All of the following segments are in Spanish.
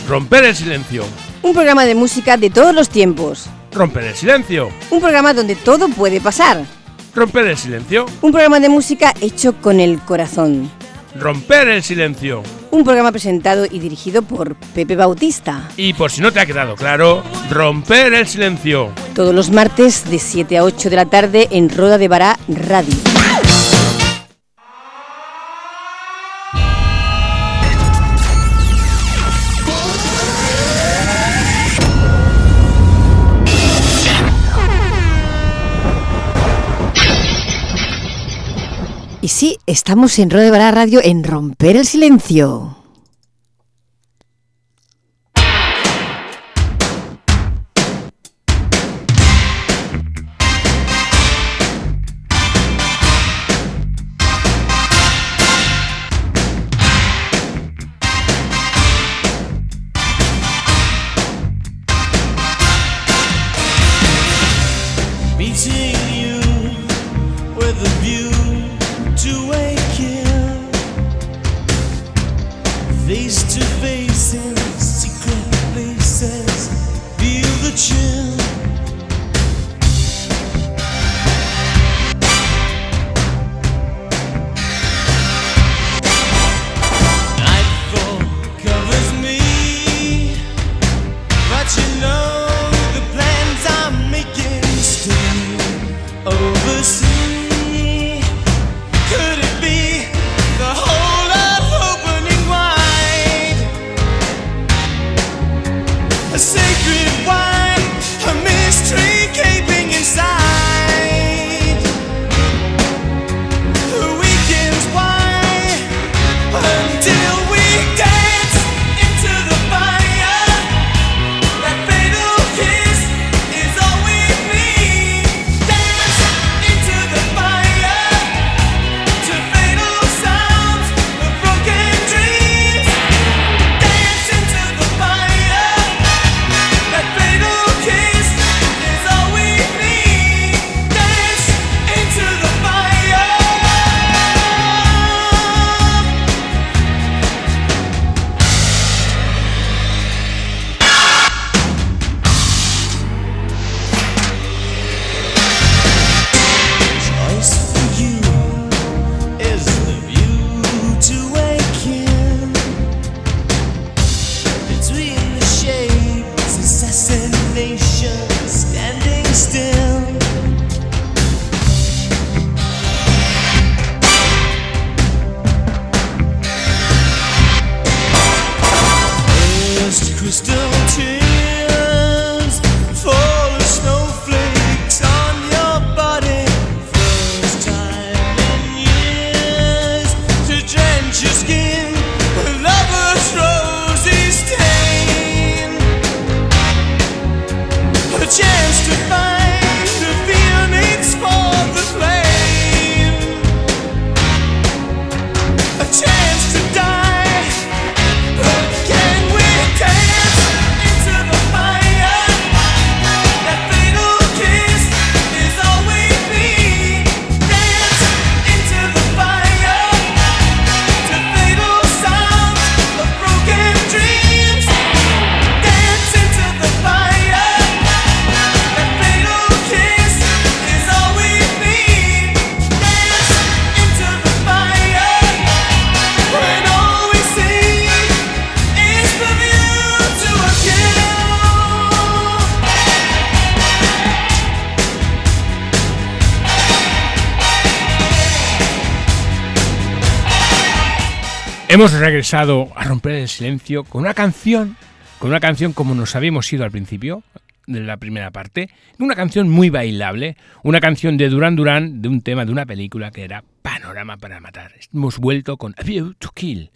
Romper el silencio. Un programa de música de todos los tiempos. Romper el silencio. Un programa donde todo puede pasar. Romper el silencio. Un programa de música hecho con el corazón. Romper el silencio. Un programa presentado y dirigido por Pepe Bautista. Y por si no te ha quedado claro, Romper el silencio. Todos los martes de 7 a 8 de la tarde en Roda de Bará Radio. Y sí, estamos en Roda de Bará Radio en Romper el Silencio. Hemos regresado a Romper el Silencio con una canción como nos habíamos ido al principio de la primera parte, una canción muy bailable, una canción de Duran Duran, de un tema de una película que era Panorama para Matar. Hemos vuelto con A View to Kill.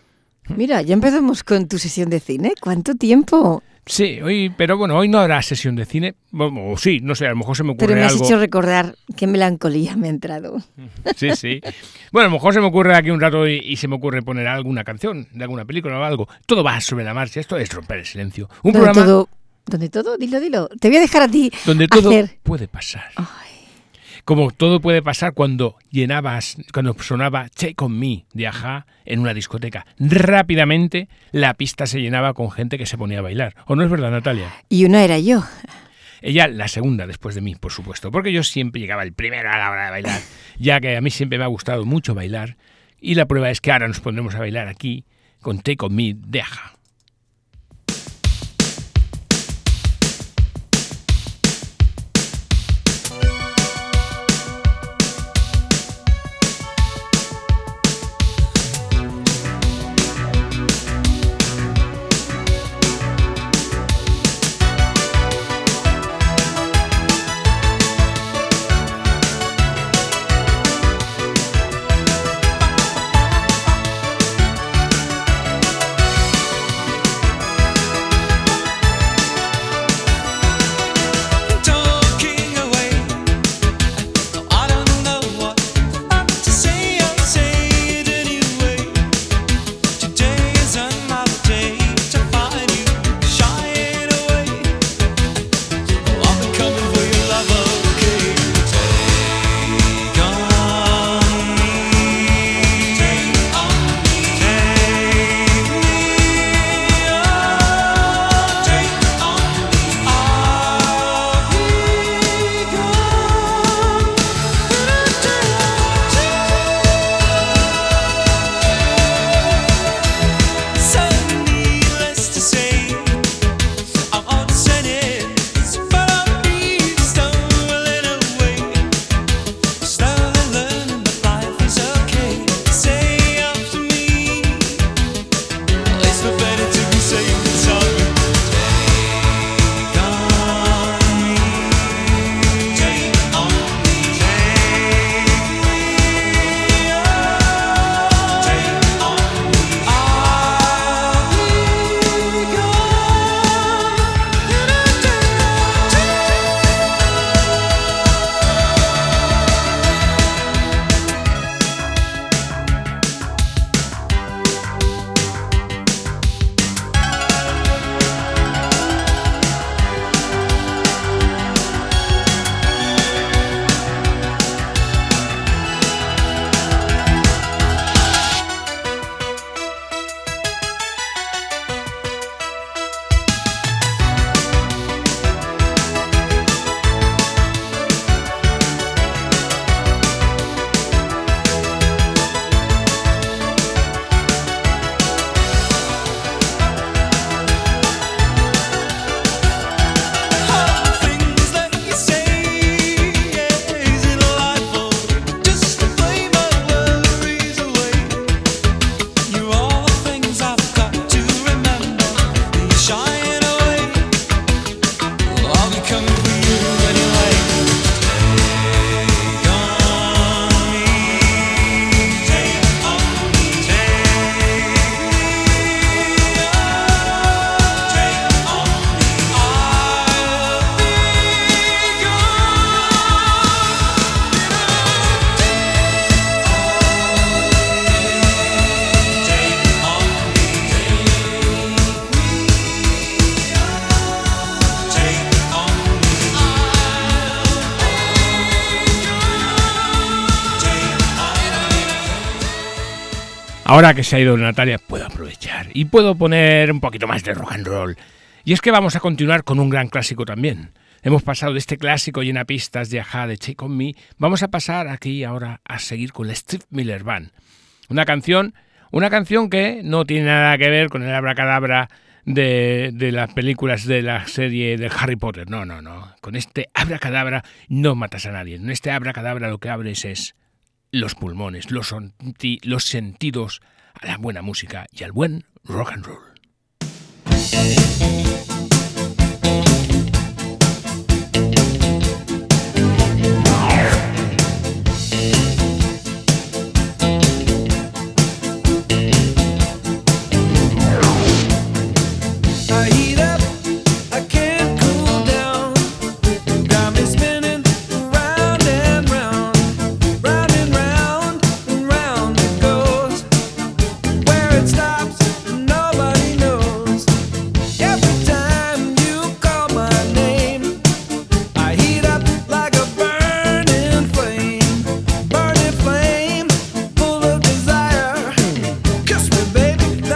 Mira, ya empezamos con tu sesión de cine. ¿Cuánto tiempo? Sí, hoy no habrá sesión de cine. Bueno, sí, no sé, a lo mejor se me ocurre algo. Pero me has algo. hecho recordar qué melancolía me ha entrado. Sí, sí. Bueno, a lo mejor se me ocurre aquí un rato y se me ocurre poner alguna canción de alguna película o algo. Todo va sobre la marcha. Esto es Romper el Silencio. Un programa... ¿Dónde todo? Dilo. Te voy a dejar a ti donde todo hacer... puede pasar. Ay. Como todo puede pasar cuando sonaba Take On Me de A-ha en una discoteca. Rápidamente la pista se llenaba con gente que se ponía a bailar. ¿O no es verdad, Natalia? Y una era yo. Ella la segunda después de mí, por supuesto, porque yo siempre llegaba el primero a la hora de bailar, ya que a mí siempre me ha gustado mucho bailar. Y la prueba es que ahora nos pondremos a bailar aquí con Take On Me de A-ha. Ahora que se ha ido Natalia, puedo aprovechar y puedo poner un poquito más de rock and roll. Y es que vamos a continuar con un gran clásico también. Hemos pasado de este clásico llena pistas de A-ha de Take On Me, vamos a pasar aquí ahora a seguir con la Steve Miller Band. Una canción que no tiene nada que ver con el abracadabra de las películas de la serie de Harry Potter. No. Con este abracadabra no matas a nadie. En este abracadabra lo que abres es los pulmones, los sentidos a la buena música y al buen rock and roll. Nobody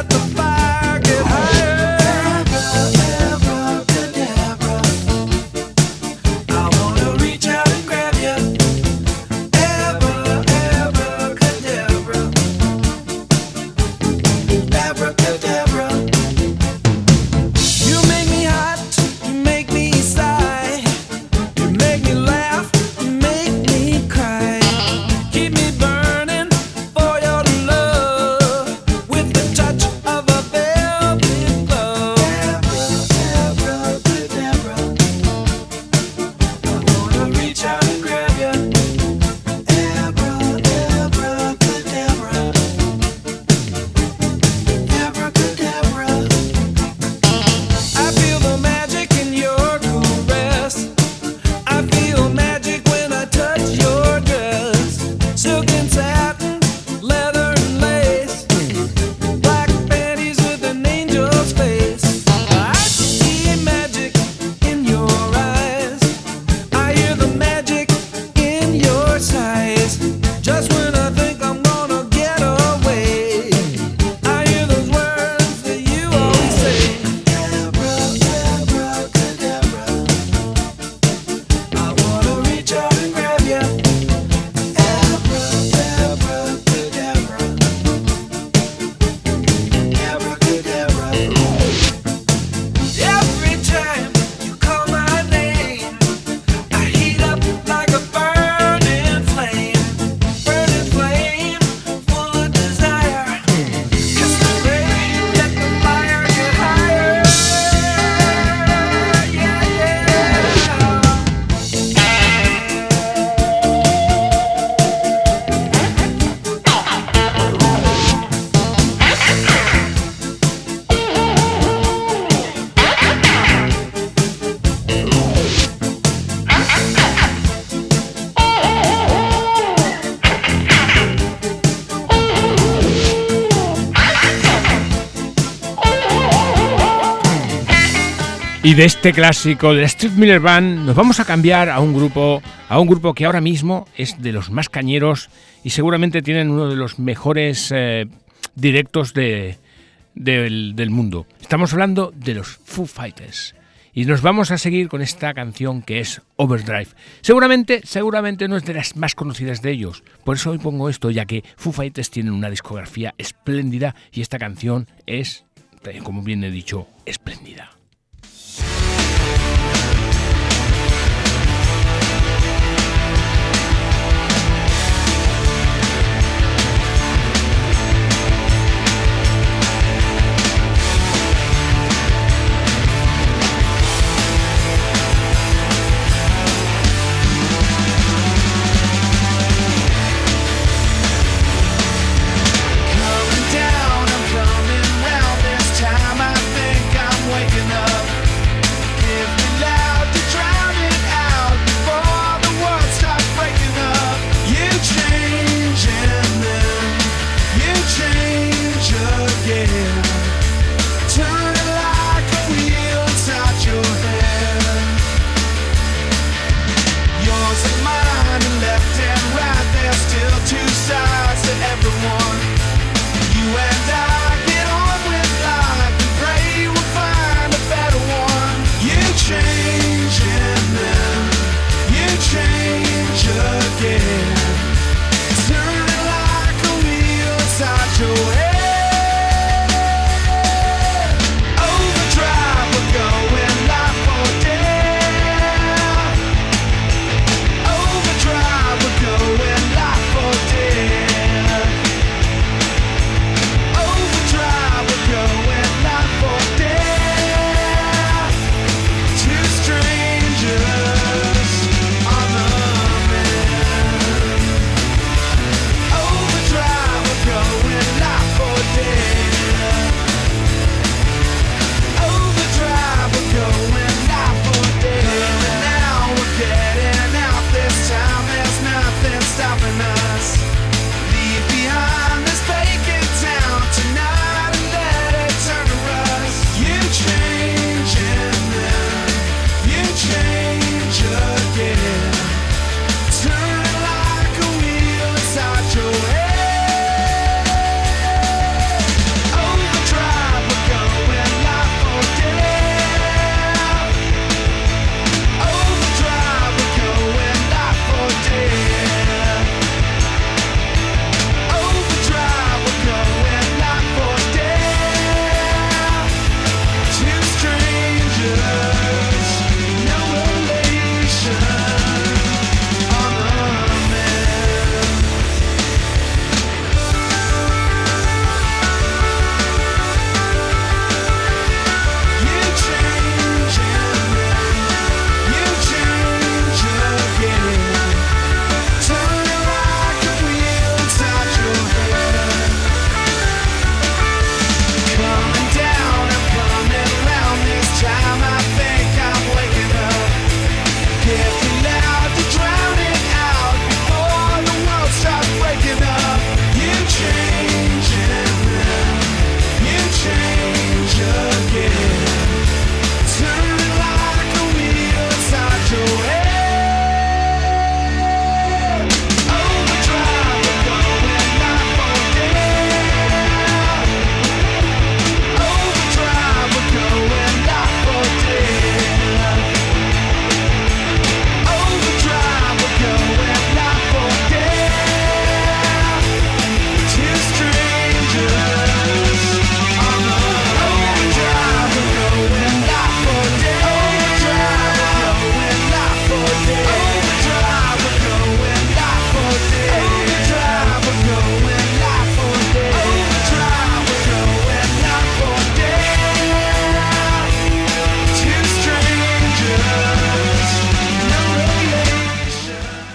Y de este clásico de la Steve Miller Band nos vamos a cambiar a un grupo que ahora mismo es de los más cañeros y seguramente tienen uno de los mejores directos del mundo. Estamos hablando de los Foo Fighters. Y nos vamos a seguir con esta canción que es Overdrive. Seguramente no es de las más conocidas de ellos. Por eso hoy pongo esto, ya que Foo Fighters tienen una discografía espléndida y esta canción es, como bien he dicho, espléndida. Waking up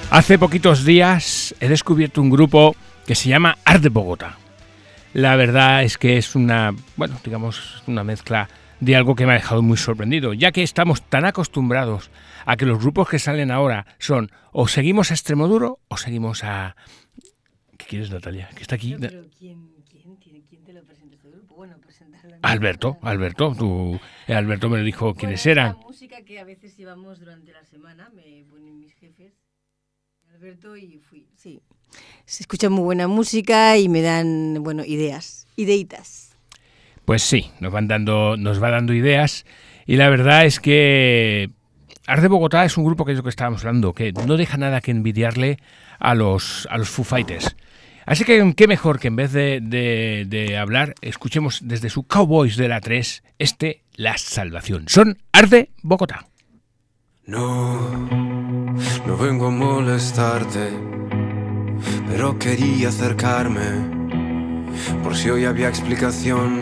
Hace poquitos días he descubierto un grupo que se llama Art de Bogotá. La verdad es que es una mezcla de algo que me ha dejado muy sorprendido, ya que estamos tan acostumbrados a que los grupos que salen ahora son o seguimos a Extremoduro o seguimos a... ¿Qué quieres, Natalia? ¿Que está aquí? No, pero ¿quién te lo presenta este grupo? Bueno, presentarlo. Alberto, Alberto me lo dijo quiénes eran. La música que a veces llevamos durante la semana, me ponen mis jefes, Alberto, y fui. Sí, se escucha muy buena música y me dan, ideitas. Pues sí, nos va dando ideas, y la verdad es que Art de Bogotá es un grupo que es lo que estábamos hablando, que no deja nada que envidiarle a los Foo Fighters. Así que qué mejor que en vez de hablar, escuchemos desde su Cowboys de la 3, La Salvación. Son Art de Bogotá. No vengo a molestarte, pero quería acercarme, por si hoy había explicación.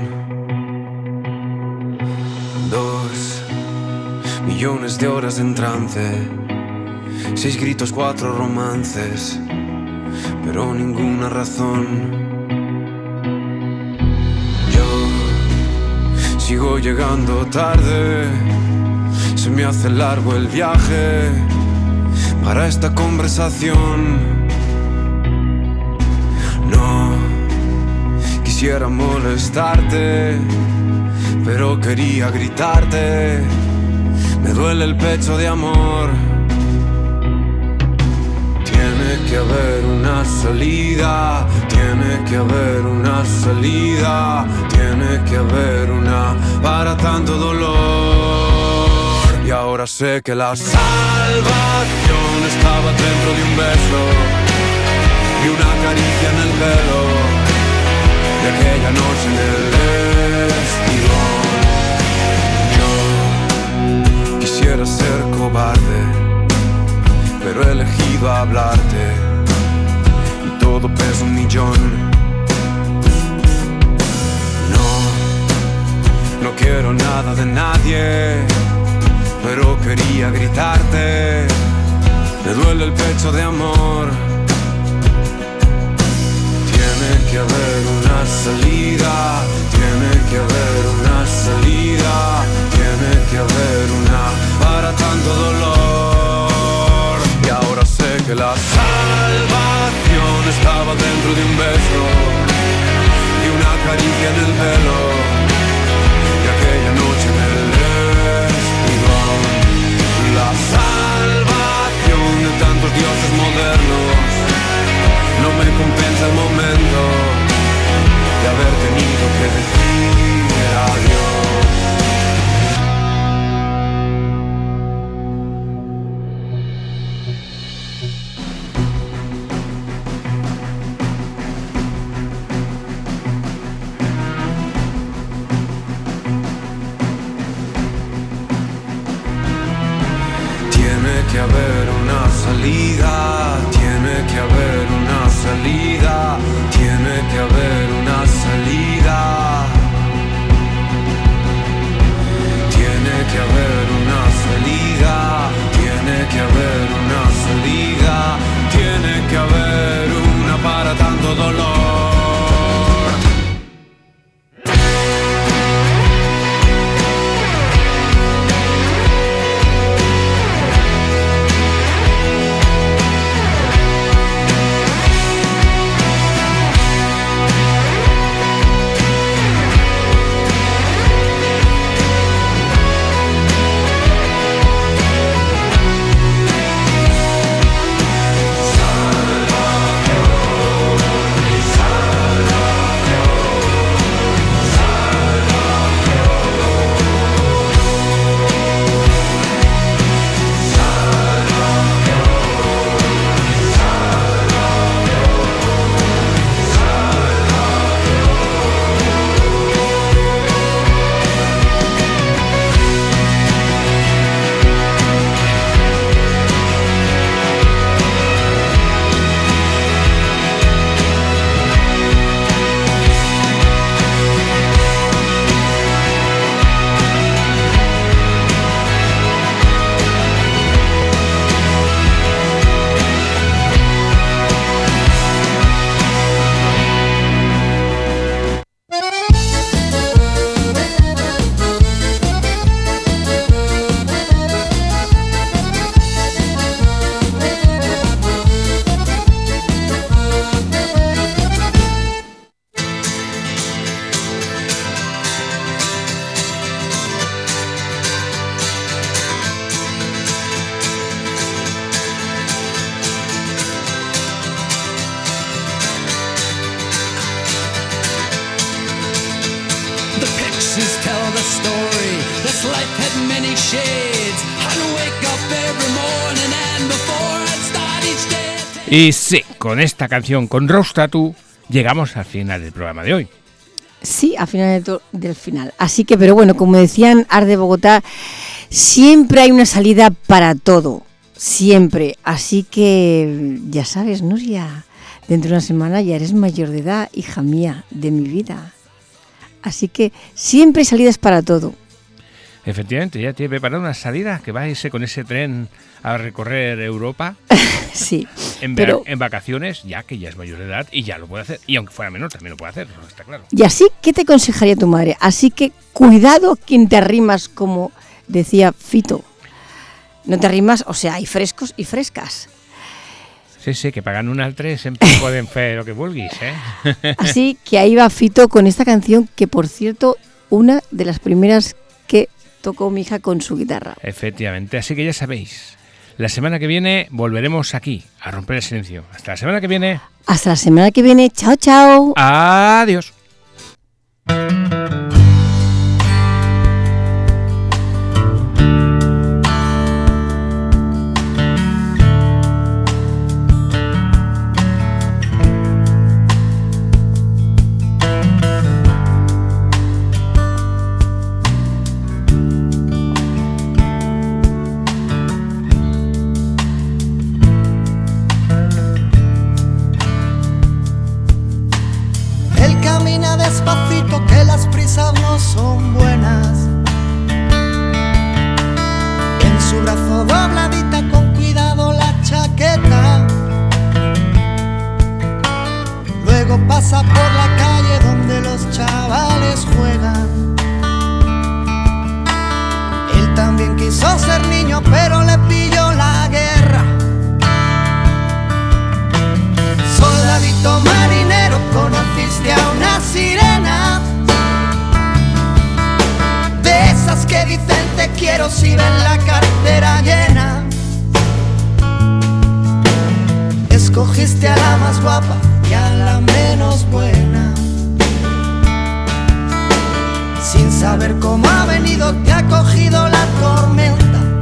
2 millones de horas en trance, 6 gritos, 4 romances, pero ninguna razón. Yo sigo llegando tarde, se me hace largo el viaje para esta conversación. No quisiera molestarte, pero quería gritarte. Me duele el pecho de amor. Tiene que haber una salida, tiene que haber una salida, tiene que haber una para tanto dolor. Y ahora sé que la salvación estaba dentro de un beso y una caricia en el pelo de aquella noche en el espigón. Yo quisiera ser cobarde, pero he elegido hablarte y todo pesa 1.000.000. No quiero nada de nadie, pero quería gritarte. Me duele el pecho de amor. Tiene que haber una salida, tiene que haber una salida, tiene que haber una para tanto dolor. Y ahora sé que la salvación estaba dentro de un beso y una caricia en el pelo de aquella noche en el espigón. La salvación de tantos dioses modernos no me compensa el momento de haber tenido que decir adiós. Tiene que haber una salida, tiene que haber una salida, tiene que haber una salida. Tiene que haber una salida, tiene que haber una salida, tiene que haber una para tanto dolor. story. This life had many shades. I'd wake up every morning and before I'd start each day. Y sí, con esta canción, con Rose Tattoo, llegamos al final del programa de hoy. Sí, al final del final. Así que, pero bueno, como decían Art de Bogotá, siempre hay una salida para todo. Siempre. Así que, ya sabes, Nuria, dentro de una semana ya eres mayor de edad, hija mía, de mi vida. Así que siempre hay salidas para todo. Efectivamente, ya tiene preparada una salida que va a irse con ese tren a recorrer Europa. Sí. En vacaciones, ya que ya es mayor de edad y ya lo puede hacer. Y aunque fuera menor, también lo puede hacer, ¿no? Está claro. Y así, ¿qué te aconsejaría tu madre? Así que cuidado quien te arrimas, como decía Fito. No te arrimas, o sea, hay frescos y frescas. Sí, que pagan un altre siempre pueden hacer lo que vulguis, ¿eh? Así que ahí va Fito con esta canción que, por cierto, una de las primeras que tocó mi hija con su guitarra. Efectivamente, así que ya sabéis, la semana que viene volveremos aquí a romper el silencio. Hasta la semana que viene. Hasta la semana que viene. Chao, chao. Adiós. Despacito, que las prisas no son buenas. En su brazo dobladita, con cuidado la chaqueta. Luego pasa por la calle donde los chavales juegan. Él también quiso ser niño, pero le pilló la guerra. Soldadito marinero, conociste a una sirena, de esas que dicen te quiero si ven la cartera llena. Escogiste a la más guapa y a la menos buena. Sin saber cómo ha venido te ha cogido la tormenta.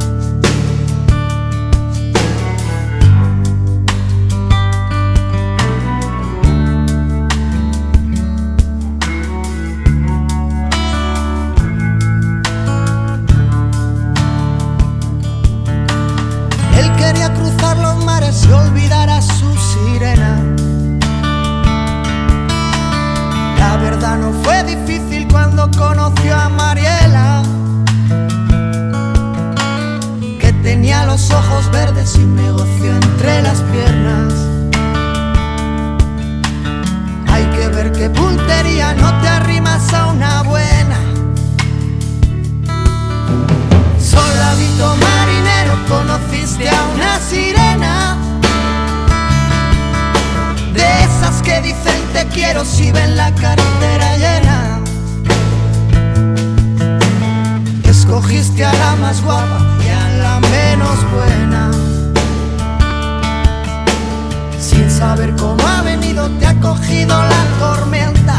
Quería cruzar los mares y olvidar a su sirena. La verdad no fue difícil cuando conoció a Mariela, que tenía los ojos verdes y un negocio entre las piernas. Hay que ver qué puntería, no te arrimas a una buena. Soldadito marinero, conociste a una sirena, de esas que dicen te quiero si ven la cartera llena. Escogiste a la más guapa y a la menos buena. Sin saber cómo ha venido te ha cogido la tormenta.